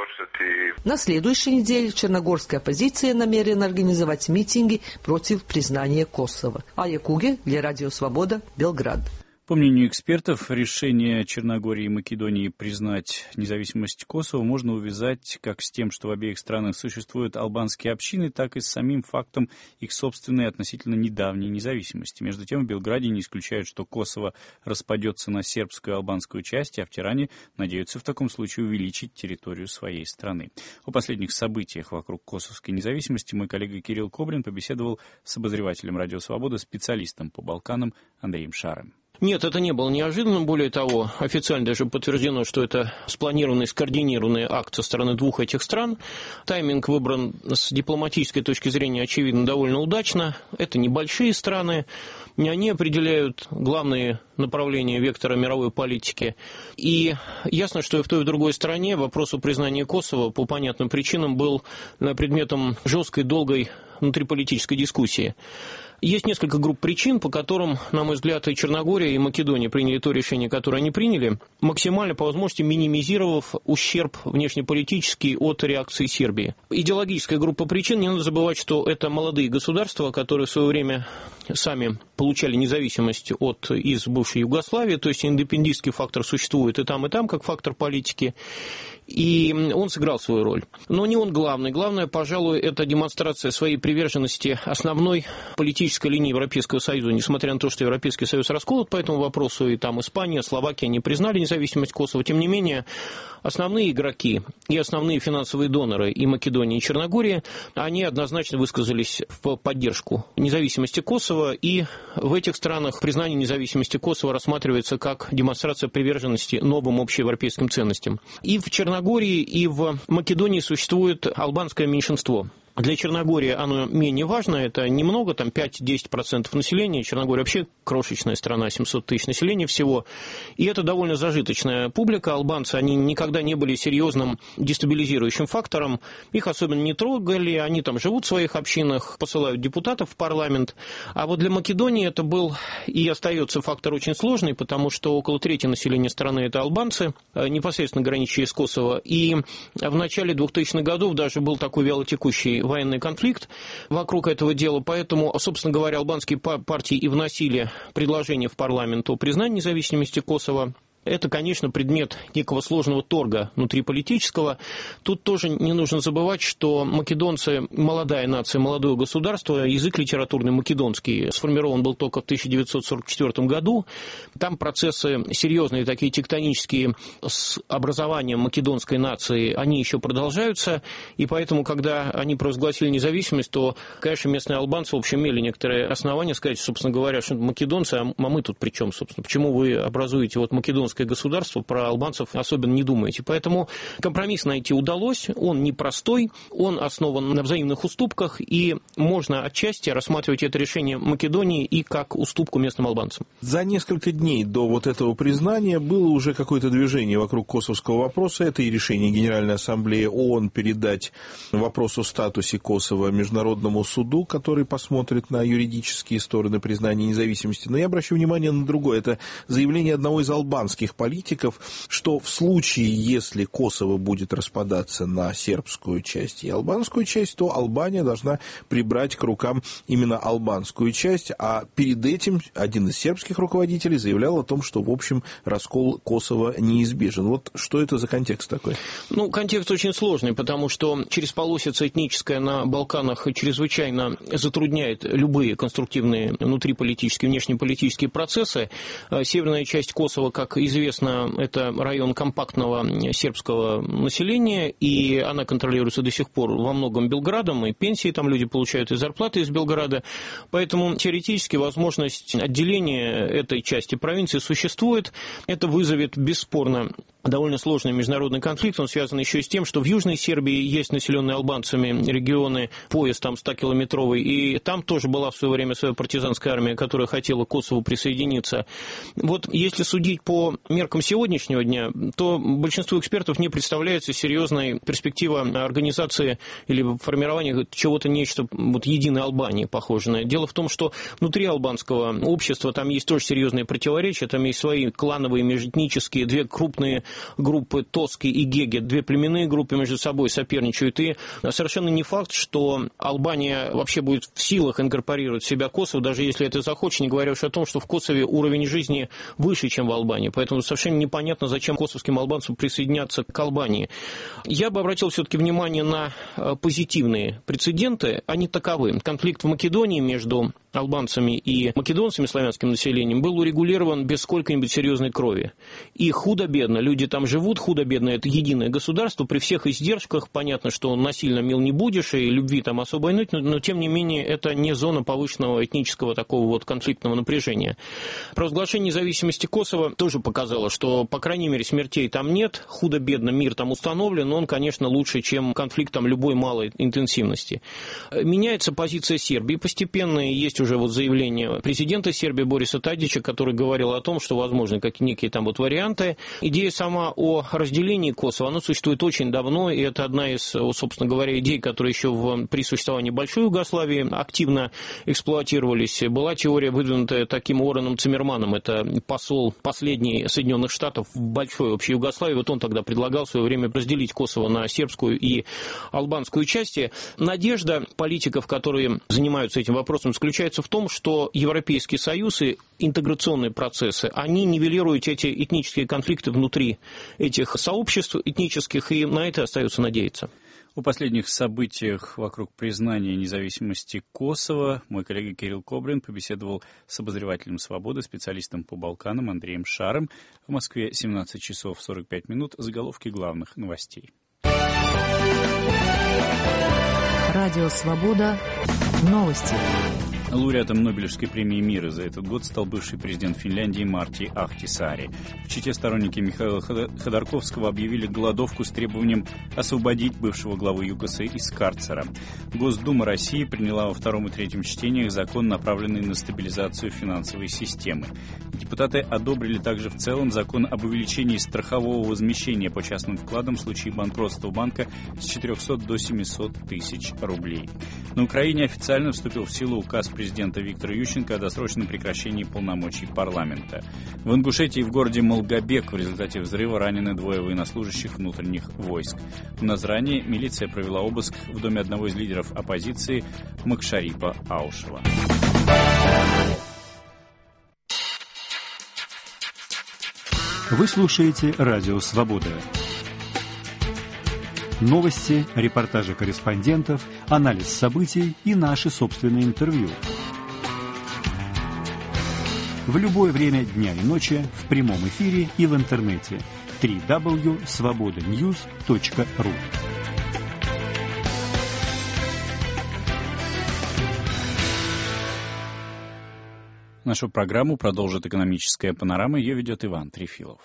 На следующей неделе черногорская оппозиция намерена организовать митинги против признания Косово. Ая Куге для Радио Свобода, Белград. По мнению экспертов, решение Черногории и Македонии признать независимость Косово можно увязать как с тем, что в обеих странах существуют албанские общины, так и с самим фактом их собственной относительно недавней независимости. Между тем, в Белграде не исключают, что Косово распадется на сербскую и албанскую части, а в Тиране надеются в таком случае увеличить территорию своей страны. О последних событиях вокруг косовской независимости мой коллега Кирилл Кобрин побеседовал с обозревателем Радио Свобода, специалистом по Балканам Андреем Шаром. Нет, это не было неожиданным. Более того, официально даже подтверждено, что это спланированный, скоординированный акт со стороны 2 этих стран. Тайминг выбран с дипломатической точки зрения, очевидно, довольно удачно. Это небольшие страны. Они определяют главные направления вектора мировой политики. И ясно, что и в той, и в другой стране вопрос о признании Косово по понятным причинам был предметом жесткой, долгой внутриполитической дискуссии. Есть несколько групп причин, по которым, на мой взгляд, и Черногория, и Македония приняли то решение, которое они приняли, максимально по возможности минимизировав ущерб внешнеполитический от реакции Сербии. Идеологическая группа причин, не надо забывать, что это молодые государства, которые в свое время сами получали независимость из бывшей Югославии, то есть индепендентский фактор существует и там, как фактор политики. И он сыграл свою роль. Но не он главный. Главное, пожалуй, это демонстрация своей приверженности основной политической линии Европейского Союза. Несмотря на то, что Европейский Союз расколот по этому вопросу, и там Испания, Словакия не признали независимость Косово, тем не менее, основные игроки и основные финансовые доноры и Македонии, и Черногории, они однозначно высказались в поддержку независимости Косово, и в этих странах признание независимости Косово рассматривается как демонстрация приверженности новым общеевропейским ценностям. И в Черногории, и в Македонии существует албанское меньшинство. Для Черногории оно менее важно, это немного, там 5-10% населения. Черногория вообще крошечная страна, 700 тысяч населения всего. И это довольно зажиточная публика. Албанцы, они никогда не были серьезным дестабилизирующим фактором. Их особенно не трогали, они там живут в своих общинах, посылают депутатов в парламент. А вот для Македонии это был и остается фактор очень сложный, потому что около трети населения страны это албанцы, непосредственно граничащие с Косово. И в начале 2000-х годов даже был такой вялотекущий военный конфликт вокруг этого дела, поэтому, собственно говоря, албанские партии и вносили предложение в парламент о признании независимости Косово. Это, конечно, предмет некого сложного торга внутриполитического. Тут тоже не нужно забывать, что македонцы – молодая нация, молодое государство. Язык литературный македонский сформирован был только в 1944 году. Там процессы серьезные, такие тектонические, с образованием македонской нации, они еще продолжаются. И поэтому, когда они провозгласили независимость, то, конечно, местные албанцы, в общем, имели некоторые основания сказать, собственно говоря, что македонцы, а мы тут при чем, собственно? Почему вы образуете вот македонское государство, про албанцев особенно не думаете. Поэтому компромисс найти удалось, он непростой, он основан на взаимных уступках, и можно отчасти рассматривать это решение Македонии и как уступку местным албанцам. За несколько дней до вот этого признания было уже какое-то движение вокруг косовского вопроса. Это и решение Генеральной Ассамблеи ООН передать вопрос о статусе Косово Международному суду, который посмотрит на юридические стороны признания независимости. Но я обращу внимание на другое. Это заявление одного из албанских политиков, что в случае, если Косово будет распадаться на сербскую часть и албанскую часть, то Албания должна прибрать к рукам именно албанскую часть, а перед этим один из сербских руководителей заявлял о том, что, в общем, раскол Косово неизбежен. Вот что это за контекст такой? Ну, контекст очень сложный, потому что черезполосица этническая на Балканах чрезвычайно затрудняет любые конструктивные внутриполитические, внешнеполитические процессы. Северная часть Косово, как известно, это район компактного сербского населения, и она контролируется до сих пор во многом Белградом, и пенсии там люди получают, и зарплаты из Белграда. Поэтому теоретически возможность отделения этой части провинции существует. Это вызовет бесспорно довольно сложный международный конфликт. Он связан еще и с тем, что в Южной Сербии есть населенные албанцами регионы, пояс там 100-километровый, и там тоже была в свое время своя партизанская армия, которая хотела к Косову присоединиться. Вот если судить по меркам сегодняшнего дня, то большинству экспертов не представляется серьезной перспектива организации или формирования чего-то нечто вот единой Албании похожее. Дело в том, что внутри албанского общества там есть тоже серьезные противоречия, там есть свои клановые, межэтнические, две крупные группы Тоски и Геге, две племенные группы между собой соперничают, и совершенно не факт, что Албания вообще будет в силах инкорпорировать в себя Косово, даже если это захочет, не говоря уж о том, что в Косове уровень жизни выше, чем в Албании, поэтому совершенно непонятно, зачем косовским албанцам присоединяться к Албании. Я бы обратил все-таки внимание на позитивные прецеденты, они таковы. Конфликт в Македонии между албанцами и македонцами, славянским населением, был урегулирован без сколько-нибудь серьезной крови. И худо-бедно, люди там живут, худо-бедно, это единое государство, при всех издержках, понятно, что насильно мил не будешь, и любви там особо нет, но тем не менее это не зона повышенного этнического такого вот конфликтного напряжения. Провозглашение независимости Косово тоже показало, что, по крайней мере, смертей там нет, худо-бедно мир там установлен, но он, конечно, лучше, чем конфликт там любой малой интенсивности. Меняется позиция Сербии постепенно, и есть уже вот заявление президента Сербии Бориса Тадича, который говорил о том, что возможны некие там вот варианты. Идея сама о разделении Косово, она существует очень давно, и это одна из, собственно говоря, идей, которые еще при существовании Большой Югославии активно эксплуатировались. Была теория, выдвинутая таким Уорреном Циммерманом, это посол последний Соединенных Штатов в Большой общей Югославии, вот он тогда предлагал в свое время разделить Косово на сербскую и албанскую части. Надежда политиков, которые занимаются этим вопросом, заключается в том, что Европейский Союз и интеграционные процессы, они нивелируют эти этнические конфликты внутри этих сообществ этнических, и на это остается надеяться. О последних событиях вокруг признания независимости Косово мой коллега Кирилл Кобрин побеседовал с обозревателем «Свободы», специалистом по Балканам Андреем Шаром. В Москве 17 часов 45 минут. Заголовки главных новостей. Радио «Свобода». Новости. Лауреатом Нобелевской премии мира за этот год стал бывший президент Финляндии Марти Ахтисари. В Чите сторонники Михаила Ходорковского объявили голодовку с требованием освободить бывшего главу ЮКОСа из карцера. Госдума России приняла во втором и третьем чтениях закон, направленный на стабилизацию финансовой системы. Депутаты одобрили также в целом закон об увеличении страхового возмещения по частным вкладам в случае банкротства банка с 400 до 700 тысяч рублей. На Украине официально вступил в силу указ президента Виктора Ющенко о досрочном прекращении полномочий парламента. В Ингушетии в городе Малгобек в результате взрыва ранены 2 военнослужащих внутренних войск. В Назране милиция провела обыск в доме одного из лидеров оппозиции Макшарипа Аушева. Вы слушаете «Радио Свобода». Новости, репортажи корреспондентов, анализ событий и наши собственные интервью. В любое время дня и ночи, в прямом эфире и в интернете. www.svobodanews.ru. Нашу программу продолжит экономическая панорама. Ее ведет Иван Трефилов.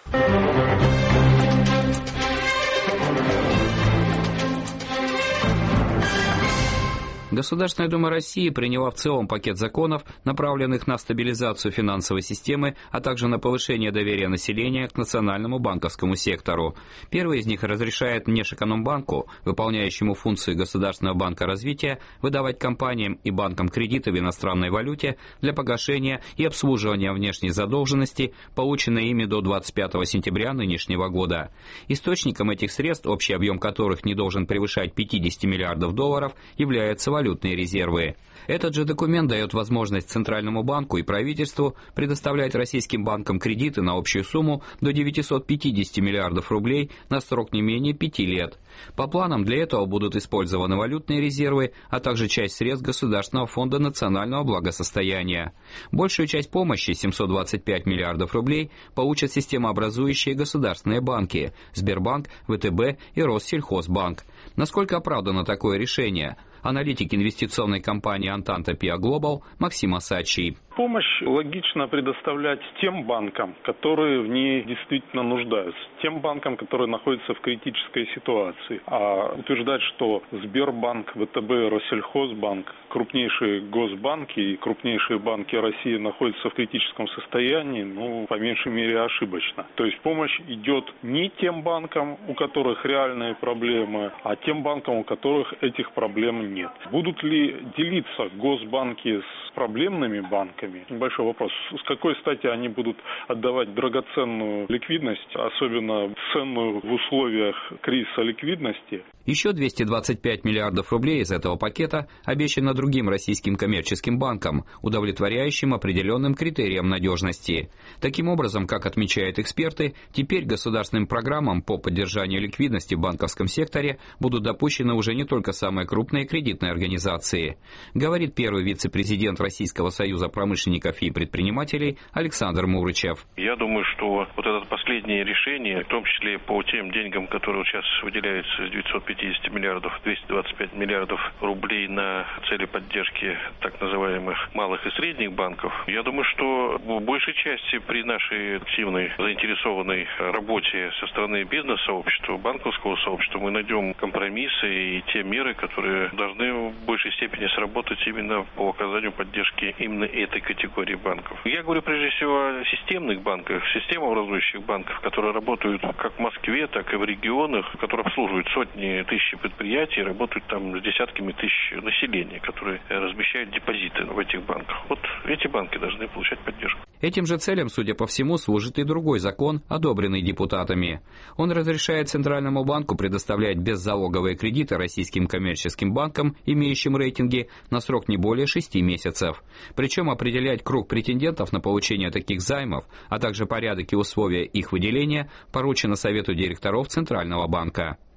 Государственная Дума России приняла в целом пакет законов, направленных на стабилизацию финансовой системы, а также на повышение доверия населения к национальному банковскому сектору. Первый из них разрешает Внешэкономбанку, выполняющему функции Государственного банка развития, выдавать компаниям и банкам кредиты в иностранной валюте для погашения и обслуживания внешней задолженности, полученной ими до 25 сентября нынешнего года. Источником этих средств, общий объем которых не должен превышать 50 миллиардов долларов, является валютные резервы. Этот же документ дает возможность Центральному банку и правительству предоставлять российским банкам кредиты на общую сумму до 950 миллиардов рублей на срок не менее 5 лет. По планам для этого будут использованы валютные резервы, а также часть средств Государственного фонда национального благосостояния. Большую часть помощи, 725 миллиардов рублей, получат системообразующие государственные банки – Сбербанк, ВТБ и Россельхозбанк. Насколько оправдано такое решение? Аналитик инвестиционной компании «Антанта Пиа Глобал» Максим Осадчий. Помощь логично предоставлять тем банкам, которые в ней действительно нуждаются, тем банкам, которые находятся в критической ситуации. А утверждать, что Сбербанк, ВТБ, Россельхозбанк, крупнейшие госбанки и крупнейшие банки России находятся в критическом состоянии, по меньшей мере ошибочно. То есть помощь идет не тем банкам, у которых реальные проблемы, а тем банкам, у которых этих проблем нет. Будут ли делиться госбанки с проблемными банками? Небольшой вопрос. С какой стати они будут отдавать драгоценную ликвидность, особенно ценную в условиях кризиса ликвидности? Еще 225 миллиардов рублей из этого пакета обещано другим российским коммерческим банкам, удовлетворяющим определенным критериям надежности. Таким образом, как отмечают эксперты, теперь государственным программам по поддержанию ликвидности в банковском секторе будут допущены уже не только самые крупные кредитные организации, говорит первый вице-президент Российского союза промышленников и предпринимателей Александр Мурычев. Я думаю, что вот это последнее решение, в том числе по тем деньгам, которые сейчас выделяются с 950 миллиардов, 225 миллиардов рублей на цели поддержки так называемых малых и средних банков, я думаю, что в большей части при нашей активной заинтересованной работе со стороны бизнес-сообщества, банковского сообщества мы найдем компромиссы и те меры, которые должны в большей степени сработать именно по оказанию поддержки именно этой категории банков. Я говорю прежде всего о системных банках, системообразующих банков, которые работают как в Москве, так и в регионах, которые обслуживают сотни тысяч предприятий, работают там с десятками тысяч населения, которые размещают депозиты в этих банках. Вот эти банки должны получать поддержку. Этим же целям, судя по всему, служит и другой закон, одобренный депутатами. Он разрешает Центральному банку предоставлять беззалоговые кредиты российским коммерческим банкам, имеющим рейтинги, на срок не более 6 месяцев. Причем определять круг претендентов на получение таких займов, а также порядок и условия их выделения поручено Совету директоров Центрального банка.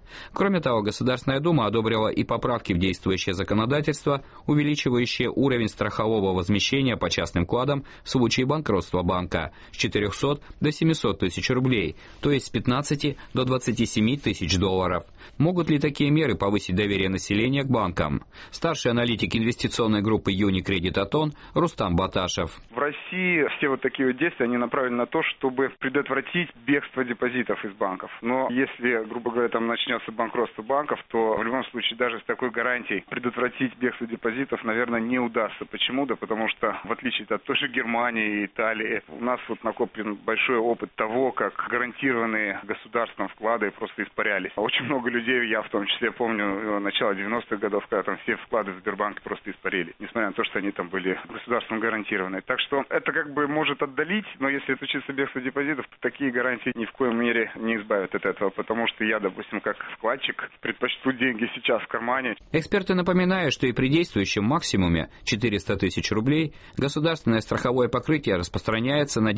Кроме того, Государственная Дума одобрила и поправки в действующее законодательство, увеличивающие уровень страхового возмещения по частным вкладам в случае банкротства банка с 400 до 700 тысяч рублей, то есть с 15 до 27 тысяч долларов. Могут ли такие меры повысить доверие населения к банкам? Старший аналитик инвестиционной группы Unicredit Aton Рустам Баташев. В России все вот такие вот действия, они направлены на то, чтобы предотвратить бегство депозитов из банков. Но если, грубо говоря, там начнется банкротство банков, то в любом случае даже с такой гарантией предотвратить бегство депозитов, наверное, не удастся. Почему? Да потому что, в отличие от той же Германии и Италии, у нас вот накоплен большой опыт того, как гарантированные государством вклады просто испарялись. Очень много людей, я в том числе помню, начало 90-х годов, когда там все вклады в Сбербанке просто испарили, несмотря на то, что они там были государством гарантированные. Так что это как бы может отдалить, но если это чисто бегство депозитов, то такие гарантии ни в коем мере не избавят от этого, потому что я, допустим, как вкладчик, предпочту деньги сейчас в кармане. Эксперты напоминают, что и при действующем максимуме 400 тысяч рублей государственное страховое покрытие распространяется на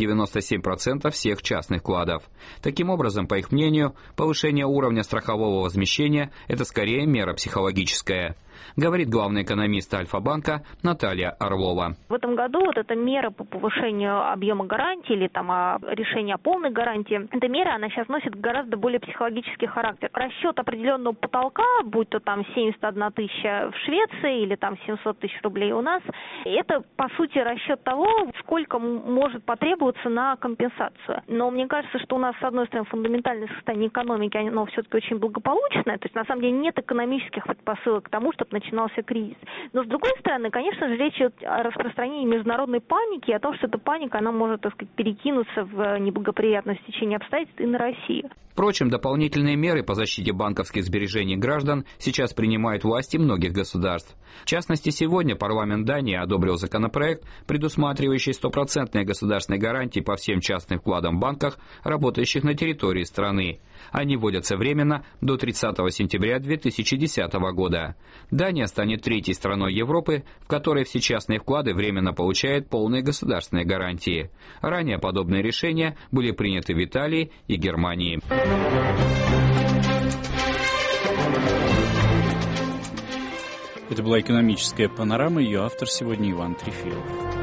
97% всех частных вкладов. Таким образом, по их мнению, повышение уровня страхового возмещения – это скорее мера психологическая, говорит главный экономист Альфа-банка Наталья Орлова. В этом году вот эта мера по повышению объема гарантии или там решение о полной гарантии, эта мера, она сейчас носит гораздо более психологический характер. Расчет определенного потолка, будь то там 71 тысяча в Швеции или там 700 тысяч рублей у нас, это по сути расчет того, сколько может потребоваться на компенсацию. Но мне кажется, что у нас с одной стороны фундаментальное состояние экономики, оно все-таки очень благополучное, то есть на самом деле нет экономических предпосылок к тому, чтобы начинался кризис. Но с другой стороны, конечно же, речь идет о распространении международной паники, о том, что эта паника, она может, так сказать, перекинуться в неблагоприятное стечение обстоятельств и на Россию. Впрочем, дополнительные меры по защите банковских сбережений граждан сейчас принимают власти многих государств. В частности, сегодня парламент Дании одобрил законопроект, предусматривающий стопроцентные государственные гарантии по всем частным вкладам в банках, работающих на территории страны. Они вводятся временно до 30 сентября 2010 года. Дания станет третьей страной Европы, в которой все частные вклады временно получают полные государственные гарантии. Ранее подобные решения были приняты в Италии и Германии. Это была экономическая панорама, ее автор сегодня Иван Трефилов.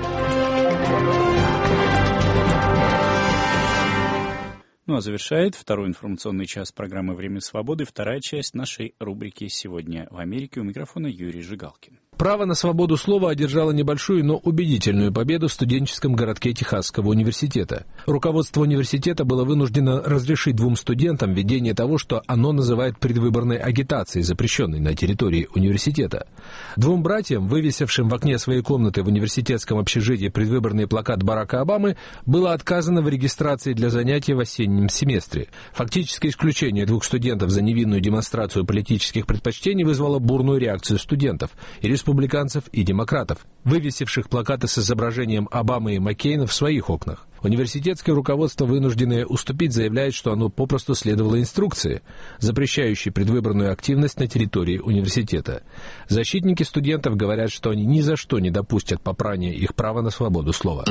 Ну а завершает второй информационный час программы «Время свободы» вторая часть нашей рубрики «Сегодня в Америке». У микрофона Юрий Жигалкин. Право на свободу слова одержало небольшую, но убедительную победу в студенческом городке Техасского университета. Руководство университета было вынуждено разрешить двум студентам ведение того, что оно называет предвыборной агитацией, запрещенной на территории университета. Двум братьям, вывесившим в окне своей комнаты в университетском общежитии предвыборный плакат Барака Обамы, было отказано в регистрации для занятий в осеннем семестре. Фактическое исключение двух студентов за невинную демонстрацию политических предпочтений вызвало бурную реакцию студентов и республиканцев и демократов, вывесивших плакаты с изображением Обамы и Маккейна в своих окнах. Университетское руководство, вынужденное уступить, заявляет, что оно попросту следовало инструкции, запрещающей предвыборную активность на территории университета. Защитники студентов говорят, что они ни за что не допустят попрания их права на свободу слова.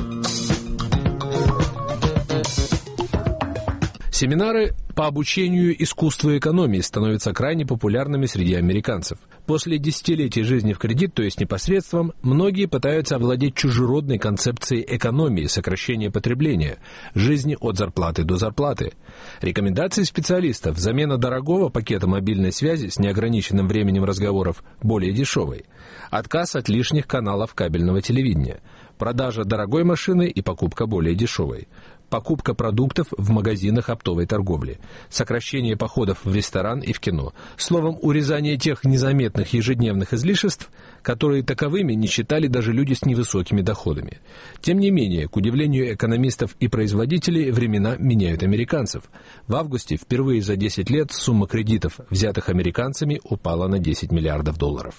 Семинары по обучению искусству экономии становятся крайне популярными среди американцев. После десятилетий жизни в кредит, то есть непосредством, многие пытаются овладеть чужеродной концепцией экономии, сокращения потребления, жизни от зарплаты до зарплаты. Рекомендации специалистов: замена дорогого пакета мобильной связи с неограниченным временем разговоров более дешевой, отказ от лишних каналов кабельного телевидения, продажа дорогой машины и покупка более дешевой, покупка продуктов в магазинах оптовой торговли, сокращение походов в ресторан и в кино. Словом, урезание тех незаметных ежедневных излишеств, которые таковыми не считали даже люди с невысокими доходами. Тем не менее, к удивлению экономистов и производителей, времена меняют американцев. В августе впервые за 10 лет сумма кредитов, взятых американцами, упала на $10 миллиардов.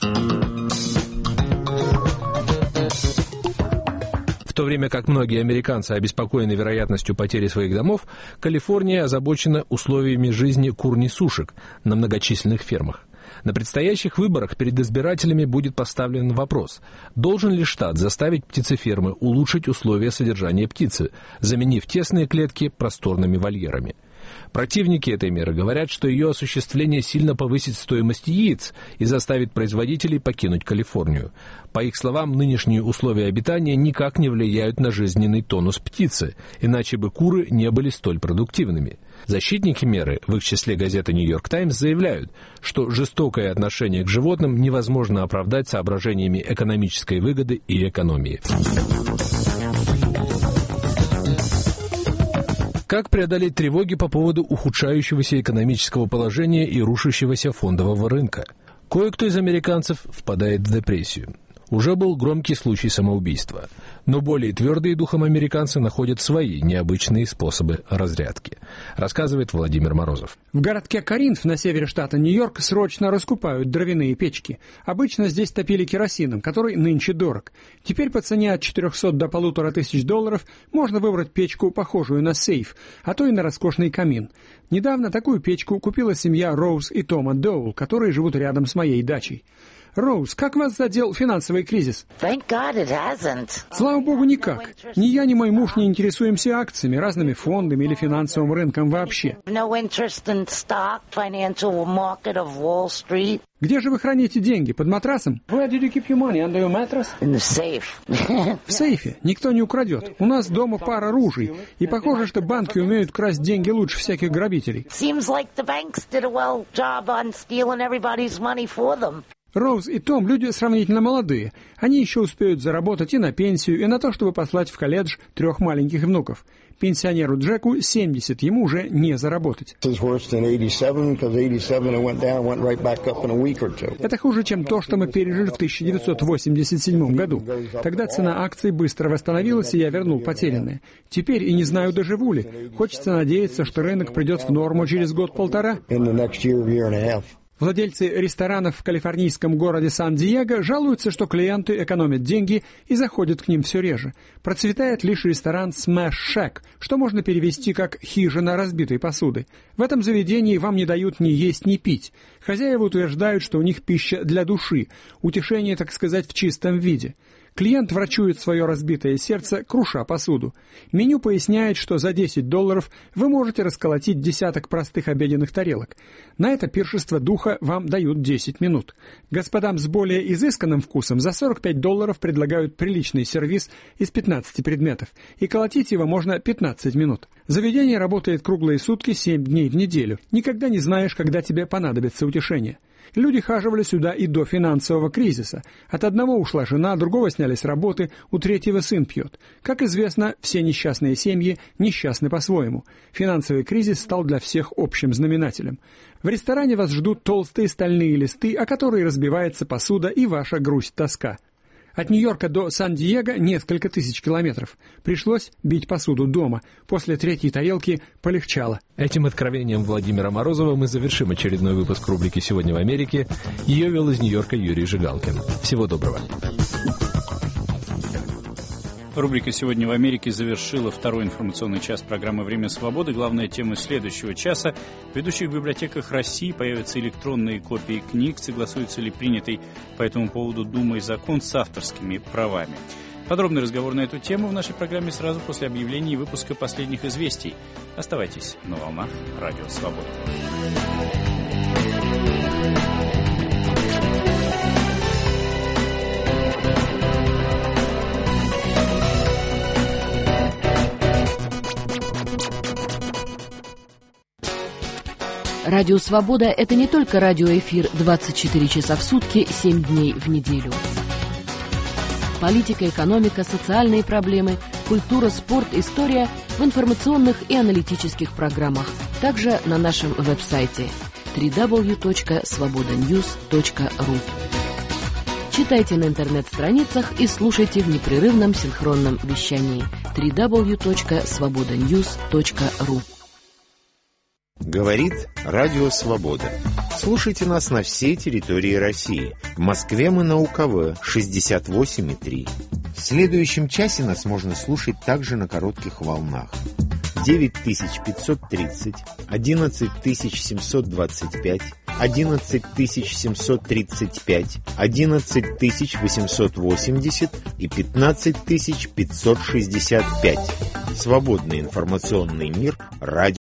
В то время как многие американцы обеспокоены вероятностью потери своих домов, Калифорния озабочена условиями жизни кур-несушек на многочисленных фермах. На предстоящих выборах перед избирателями будет поставлен вопрос: должен ли штат заставить птицефермы улучшить условия содержания птицы, заменив тесные клетки просторными вольерами? Противники этой меры говорят, что ее осуществление сильно повысит стоимость яиц и заставит производителей покинуть Калифорнию. По их словам, нынешние условия обитания никак не влияют на жизненный тонус птицы, иначе бы куры не были столь продуктивными. Защитники меры, в их числе газета «Нью-Йорк Таймс», заявляют, что жестокое отношение к животным невозможно оправдать соображениями экономической выгоды и экономии. Как преодолеть тревоги по поводу ухудшающегося экономического положения и рушащегося фондового рынка? Кое-кто из американцев впадает в депрессию. Уже был громкий случай самоубийства, но более твердые духом американцы находят свои необычные способы разрядки, рассказывает Владимир Морозов. В городке Коринф на севере штата Нью-Йорк срочно раскупают дровяные печки. Обычно здесь топили керосином, который нынче дорог. Теперь по цене от $400 до $1500 можно выбрать печку, похожую на сейф, а то и на роскошный камин. Недавно такую печку купила семья Роуз и Тома Доул, которые живут рядом с моей дачей. Роуз, как вас задел финансовый кризис? Слава богу, никак. Ни я, ни мой муж не интересуемся акциями, разными фондами или финансовым рынком вообще. Где же вы храните деньги? Под матрасом? Where did you keep your money? Under your mattress? In the safe. В сейфе. Никто не украдет. У нас дома пара ружей. И похоже, что банки умеют красть деньги лучше всяких грабителей. Seems like the banks did a well job on stealing everybody's money for them. Роуз и Том – люди сравнительно молодые. Они еще успеют заработать и на пенсию, и на то, чтобы послать в колледж 3 маленьких внуков. Пенсионеру Джеку 70, ему уже не заработать. Это хуже, чем то, что мы пережили в 1987 году. Тогда цена акций быстро восстановилась, и я вернул потерянное. Теперь и не знаю, доживу ли. Хочется надеяться, что рынок придет в норму через год-полтора. Владельцы ресторанов в калифорнийском городе Сан-Диего жалуются, что клиенты экономят деньги и заходят к ним все реже. Процветает лишь ресторан Smash Shack, что можно перевести как «хижина разбитой посуды». В этом заведении вам не дают ни есть, ни пить. Хозяева утверждают, что у них пища для души, утешение, так сказать, в чистом виде. Клиент врачует свое разбитое сердце, круша посуду. Меню поясняет, что за $10 вы можете расколотить десяток простых обеденных тарелок. На это пиршество духа вам дают 10 минут. Господам с более изысканным вкусом за $45 предлагают приличный сервиз из 15 предметов, и колотить его можно 15 минут. Заведение работает круглые сутки, 7 дней в неделю. Никогда не знаешь, когда тебе понадобится утешение. Люди хаживали сюда и до финансового кризиса. От одного ушла жена, другого сняли с работы, у третьего сын пьет. Как известно, все несчастные семьи несчастны по-своему. Финансовый кризис стал для всех общим знаменателем. В ресторане вас ждут толстые стальные листы, о которые разбивается посуда и ваша грусть-тоска. От Нью-Йорка до Сан-Диего несколько тысяч километров. Пришлось бить посуду дома. После 3-й тарелки полегчало. Этим откровением Владимира Морозова мы завершим очередной выпуск рубрики «Сегодня в Америке». Ее вел из Нью-Йорка Юрий Жигалкин. Всего доброго. Рубрика «Сегодня в Америке» завершила второй информационный час программы «Время свободы». Главная тема следующего часа. В ведущих библиотеках России появятся электронные копии книг. Согласуется ли принятый по этому поводу Думой закон с авторскими правами? Подробный разговор на эту тему в нашей программе сразу после объявления и выпуска последних известий. Оставайтесь на волнах Радио Свобода. Радио «Свобода» — это не только радиоэфир 24 часа в сутки, 7 дней в неделю. Политика, экономика, социальные проблемы, культура, спорт, история в информационных и аналитических программах. Также на нашем веб-сайте www.svobodanews.ru. Читайте на интернет-страницах и слушайте в непрерывном синхронном вещании www.svobodanews.ru. Говорит Радио Свобода. Слушайте нас на всей территории России. В Москве мы на УКВ 68,3. В следующем часе нас можно слушать также на коротких волнах. 9530, 11725, 11735, 11880 и 15565. Свободный информационный мир. Радио